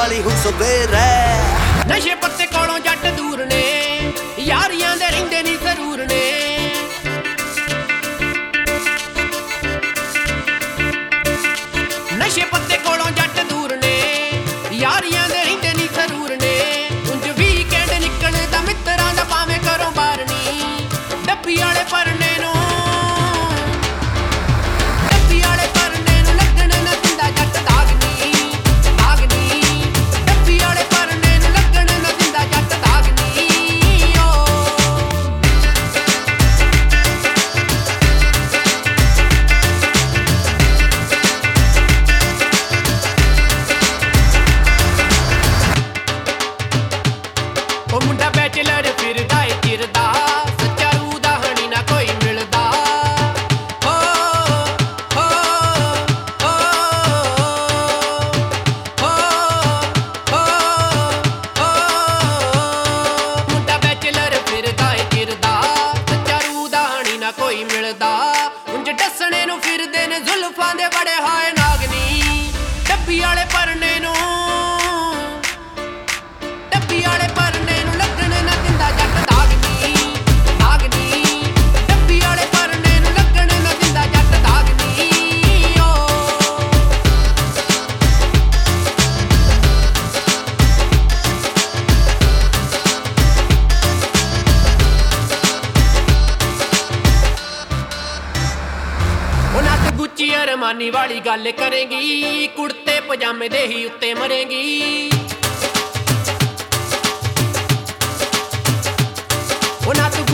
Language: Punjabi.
ਵਾਲੀ ਹੁਣ ਸਵੇਰੇ। ਨਸ਼ੇ ਪੱਤੇ ਕੋਲੋਂ ਜੱਟ ਦੂਰ ਨੇ, ਯਾਰੀਆਂ ਦੇ ਰਹਿੰਦੇ ਨਹੀਂ ਜ਼ਰੂਰ ਨੇ। ਨਸ਼ੇ ਪੱਤੇ ਕੋਲੋਂ ਜੱਟ ਦੂਰ ਨੇ, ਯਾਰੀਆਂ ਦੇ ਰਹਿੰਦੇ ਨਹੀਂ ਜ਼ਰੂਰ ਨੇ। ਉਂਝ ਵੀਕਐਂਡ ਨਿਕਲਦਾ ਮਿੱਤਰਾਂ ਦਾ ਭਾਵੇਂ ਘਰੋਂ ਬਾਹਰ ਨੀ। ਡੱਬੀ ਵਾਲੇ ਪਰਨੇ ਨੂੰ, ਡੱਬੀ ਵਾਲੇ ਪਰਨੇ ਨੂੰ ਲੱਗਣ ਨਾ ਦਿੰਦਾ ਜੱਟ ਦਾਗ ਨੀ, ਦਾਗ ਨੀ। ਡੱਬੀ ਵਾਲੇ ਪਰਨੇ ਨੂੰ ਲੱਗਣ ਨਾ ਦਿੰਦਾ ਜੱਟ ਦਾਗ ਨੀ। ਉਹ ਮੁੰਡਾ ਬੈਚਲਰ ਫਿਰਦਾ ਏ ਚਿਰਦਾ, ਸੱਚਾ ਰੂਹ ਦਾ ਹਣੀ ਨਾ ਕੋਈ ਮਿਲਦਾ। ਹੋ ਹੋ ਹੋ ਹੋ ਹੋ ਮੁੰਡਾ ਬੈਚਲਰ ਫਿਰਦਾ ਏ ਚਿਰਦਾ, ਸੱਚਾ ਰੂਹ ਦਾ ਹਣੀ ਨਾ ਕੋਈ ਮਿਲਦਾ। ਉਂਝ ਡੱਸਣੇ ਨੂੰ ਫਿਰਦੇ ਨੇ ਜ਼ੁਲਫਾਂ ਦੇ ਬੜੇ ਹਾਏ ਨਾਗਨੀ। ਡੱਬੀ ਵਾਲੇ ਪਰਨੇ ਨੂੰ, ਡੱਬੀ ਵਾਲੇ ਪਰਨੇ ਨੂੰ ਲੱਗਣ ਨਾ ਦਿੰਦਾ ਜੱਟ ਦਾਗ ਨੀ, ਦਾਗ ਨੀ। ਡੱਬੀ ਵਾਲੇ ਪਰਨੇ ਨੂੰ ਲੱਗਣ ਨਾ ਦਿੰਦਾ ਜੱਟ ਦਾਗ ਨੀ। ਉਹਨਾਂ ਤੇ ਗੁੱਚੀ ਅਰਮਾਨੀ ਵਾਲੀ ਗੱਲ ਕਰੇਗੀ, ਕੁੜਤੇ ਪਜਾਮੇ ਦੇ ਹੀ ਉੱਤੇ ਮਰੇਗੀ। ਉਹਨਾਂ ਤੋਂ